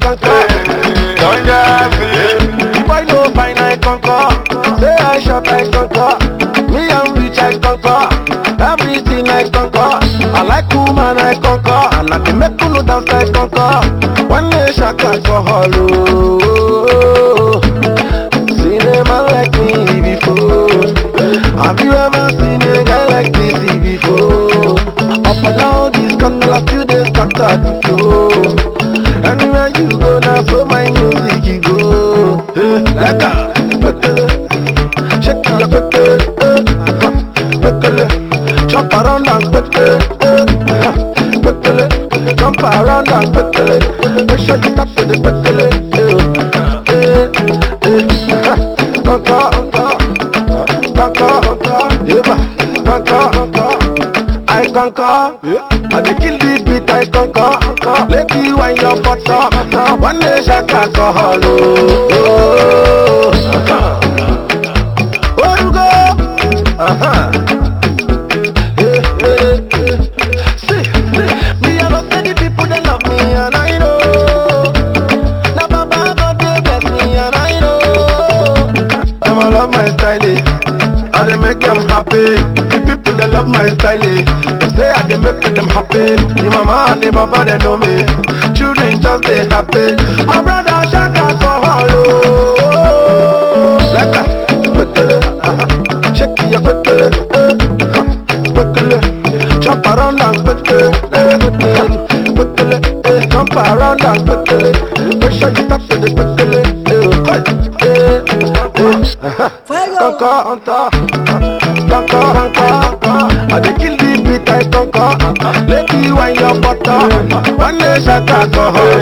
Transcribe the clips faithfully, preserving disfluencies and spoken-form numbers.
conquer. Don't just Boy no fine, I conquer. Say I shop, I conquer. Me I'm rich, I conquer. Everything I conquer. I like woman, I conquer. I like to make you dance, I conquer. One day shaka alcohol. Oh, seen a man like me before. Have you ever seen a guy like this before? Up and down this country, a few days after the flow. Anywhere you go now, so my music you go. Like that, shake your pepe, pepe, jump around and pepe, pepe, jump around and pepe. Make sure you tap to the pepe. Conquer, conquer, conquer, I conquer. I dey kill the beat, I conquer. Let you wind your butt up. One day shake alcohol. Oh, where you go? Uh-huh. Hey, hey, hey. See, see, me I don't say the people they love me and I know. Now Baba God they bless me and I know. Them I love my style, I dey make them happy. The people they love my style. They say I dey make them happy. The mama and the papa they know me. Children just they happy. My brother shaka for hello. Like that, uh-huh. Shake your pepe, pepe, jump around and pepe, pepe, jump around and pepe. Make sure you tap to the pepe. Conquer on top, conquer on top. I dey kill the beat, I conquer. Let you wind your butt up. One day shaka alcohol.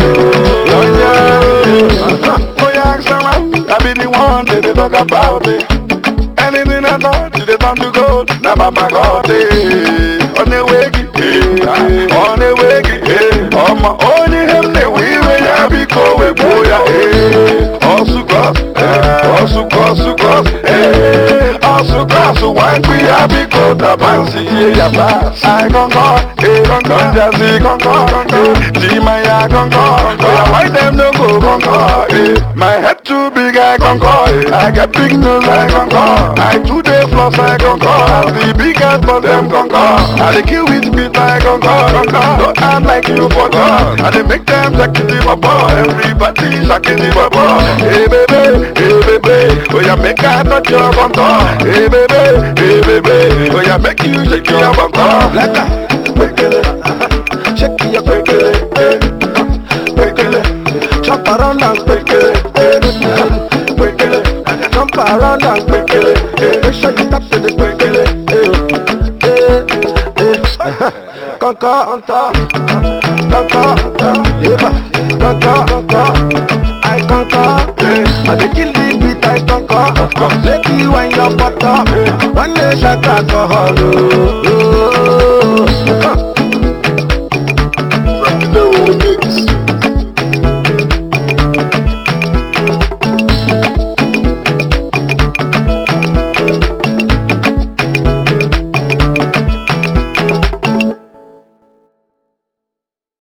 Oh yeah, someone, I be the one that they talk about me. Anything I thought, they time to go. Now Baba got it. On the way, on the way, on my own, him, they we will have be go with boya. Also got, also got, also got, also got, so why we have be go the fancy, yeah, I conquer, eh, conquer, just see conquer, see my eye conquer, why them no go conquer, eh, my head too big, I conquer, I get big nose, I conquer, I do the floss, I conquer, I the biggest for them conquer, I the kill with beat, I conquer, conquer, don't act like you forgot, I they make them like the bubble, everybody shaking the bubble, hey baby, hey baby, oh yeah, make I touch your contour, hey baby, hey baby, oh yeah, make you shake your contour, like that, shake your pepe, pepe, jump around and pepe, pepe, jump around and pepe. Make sure you tap to the pepe. Conquer on top, conquer on top, yeah, conquer, conquer. I conquer, I dey kill the beat, I conquer. Let you wind your butt up. One day shaka alcohol.